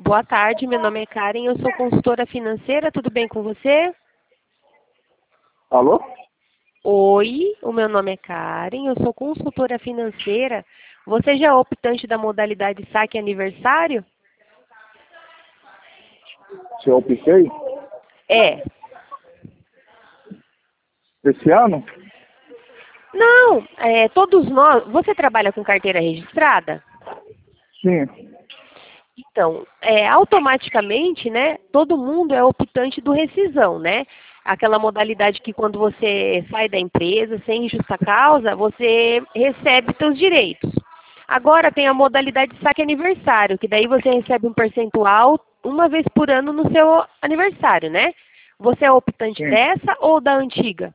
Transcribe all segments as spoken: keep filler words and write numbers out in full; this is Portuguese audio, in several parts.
Boa tarde, meu nome é Karen, eu sou consultora financeira, tudo bem com você? Alô? Oi, o meu nome é Karen, eu sou consultora financeira. Você já é optante da modalidade saque aniversário? Se eu optei? É. Esse ano? Não, é, todos nós... Você trabalha com carteira registrada? Sim. Então, é, automaticamente, né, todo mundo é optante do rescisão, né? Aquela modalidade que quando você sai da empresa sem justa causa, você recebe seus direitos. Agora tem a modalidade saque aniversário, que daí você recebe um percentual uma vez por ano no seu aniversário, né? Você é optante Sim. dessa ou da antiga?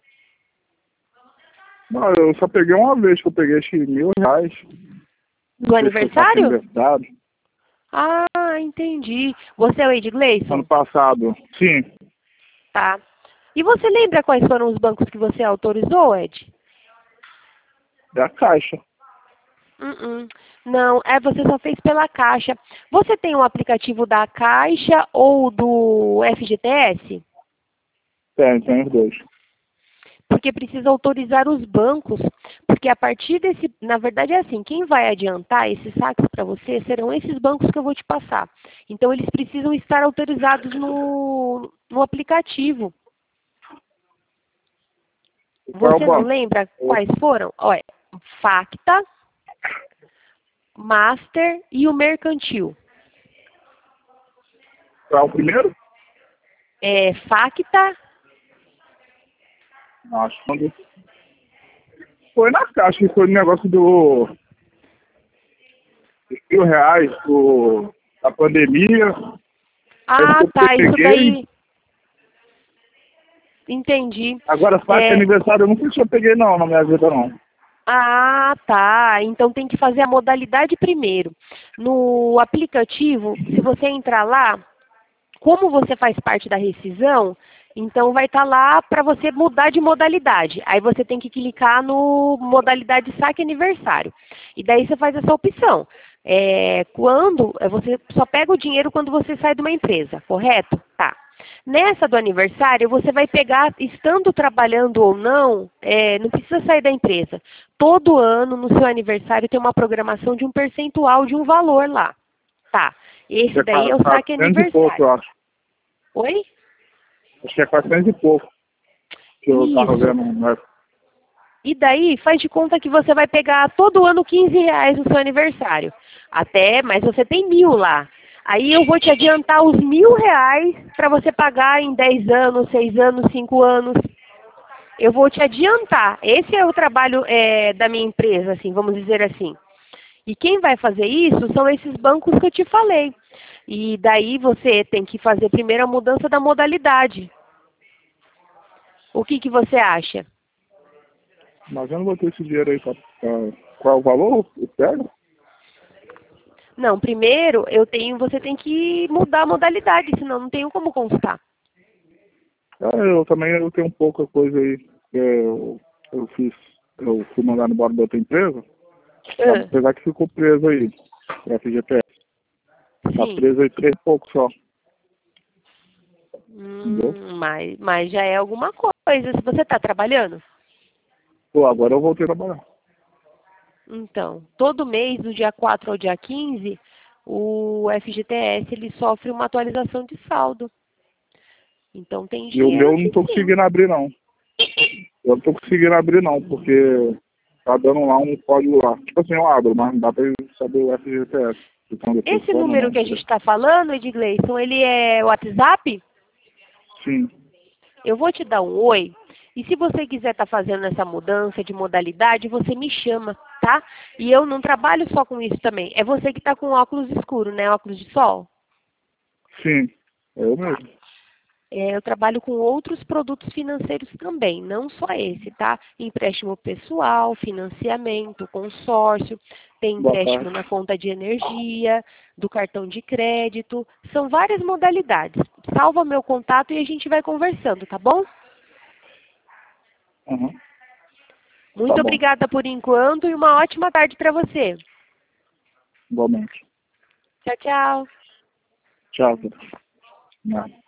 Não, eu só peguei uma vez que eu peguei acho que mil reais. Do Não sei se foi saque aniversário? aniversário. Ah, entendi. Você é o Ed Ano Gleison? passado. Sim. Tá. E você lembra quais foram os bancos que você autorizou, Ed? É a caixa. Uh-uh. Não, é, você só fez pela Caixa. Você tem um aplicativo da Caixa ou do F G T S? Tem, tem os dois. Porque precisa autorizar os bancos, porque a partir desse, na verdade é assim, quem vai adiantar esses saques para você serão esses bancos que eu vou te passar. Então eles precisam estar autorizados no, no aplicativo. Qual é o Você não banco? lembra O- quais foram? Olha, Facta, Master e o Mercantil. Qual é o primeiro? É, Facta, Acho que foi na caixa, que foi o negócio do dos mil reais do, da pandemia. Esse que ah, eu tá, isso peguei. daí, entendi. Agora, saque É, aniversário, eu não sei se eu peguei não na minha vida não. ah, tá, então tem que fazer a modalidade primeiro. No aplicativo, se você entrar lá, como você faz parte da rescisão, então vai estar lá para você mudar de modalidade. Aí você tem que clicar no modalidade saque aniversário. E daí você faz essa opção. É, quando você só pega o dinheiro quando você sai de uma empresa, correto? Tá. Nessa do aniversário, você vai pegar, estando trabalhando ou não, é, não precisa sair da empresa. Todo ano, no seu aniversário, tem uma programação de um percentual de um valor lá. Tá. Esse É daí é o saque quatrocentos e pouco, aniversário. eu acho. Oi? Acho que é quatrocentos e pouco que eu tava Isso. vendo. Né? E daí, faz de conta que você vai pegar todo ano quinze reais no seu aniversário. Até, mas você tem mil lá. Aí eu vou te adiantar os mil reais para você pagar em dez anos, seis anos, cinco anos. Eu vou te adiantar. Esse é o trabalho é, da minha empresa, assim, vamos dizer assim. E quem vai fazer isso são esses bancos que eu te falei. E daí você tem que fazer primeiro a mudança da modalidade. O que, que você acha? Mas eu não vou ter esse dinheiro aí pra, pra- qual é o valor? Eu pego? Não, primeiro eu tenho, você tem que mudar a modalidade, senão não tenho como constar. É, eu também eu tenho pouca coisa aí. É, Eu, eu fiz, eu fui mandado embora da outra empresa, Ah, apesar que ficou preso aí, pra F G T S. Tá sim. preso aí três e pouco só, entendeu? Hum, mas, mas já é alguma coisa. Se você está trabalhando, Pô, agora eu voltei a trabalhar. então, todo mês, do dia quatro ao dia quinze, o F G T S ele sofre uma atualização de saldo. Então tem E o dinheiro meu eu não aqui tô sim. conseguindo abrir não. Eu não tô conseguindo abrir não, porque tá dando lá um código lá. Tipo assim, eu abro, mas não dá pra saber o F G T S. Se estão Esse depositando ou número não. que a gente está falando, Edgleison, ele é WhatsApp? Sim. Eu vou te dar um oi. E se você quiser estar fazendo essa mudança de modalidade, você me chama, tá? E eu não trabalho só com isso também. É você que está com óculos escuros, né? Óculos de sol. Sim. É eu Tá. mesmo. É, eu trabalho com outros produtos financeiros também, não só esse, tá? Empréstimo pessoal, financiamento, consórcio, tem Boa empréstimo tarde. na conta de energia, do cartão de crédito, são várias modalidades. Salva meu contato e a gente vai conversando, tá bom? Uhum. Tá Muito bom. obrigada por enquanto e uma ótima tarde para você. Igualmente. Tchau, tchau. Tchau, cara. Nada.